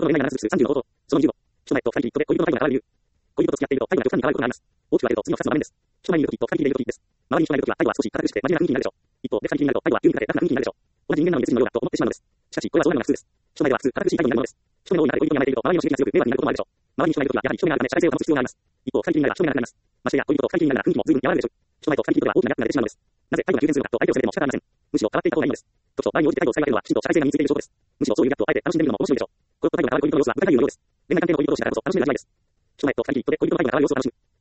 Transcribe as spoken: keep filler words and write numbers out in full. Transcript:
の恋愛がなな数さんじゅうの冒頭。そのにじゅうご。初前と二人きりとで恋人の介護が現れる理由。恋人と付き合っていると介護が極端に変わることがあります。大きく分けると次のふたつの場面です。初前にいる時と二人きりでいる時です。周りに人がいる時は介護は少し堅苦しくて真面目な雰囲気になるでしょう。一方で二人きりになると介護は急に疲れて楽な雰囲気になるでしょう。同じ人間なのに別人のようだと思ってしまうのです。しかしこれはそうなるのが普通です。初前では普通堅苦しい介護になるのです。初前の多い中で恋人に甘えていると周りの刺激が強く迷惑になることもあるでしょう。周りに人がいる時はやはり人目があるため社会性を保つ必要があります。一方二人きりになれば人目がなくなります。ましてや恋人と二人きりになるなら雰囲気も随分和らぐでしょう。初前と二人きりとは大きなギャップが出てしまうのです。なぜ介護が急変するのかと相手を責めても仕方ありません。むしろ変わっていった方がいいのです。特徴、場合に応じて介護を使い分けるのはきちんと社会性が身についている証拠です。むしろそういうギャップをあえて楽しんでみるのも面白いでしょう。恋人と介護が変わる恋人の様子は舞台俳優のようです。恋愛関係の恋人同士があるこそ楽しめるじゃないです。初前と二人きりとで恋人の介護が変わる様子を楽しむ。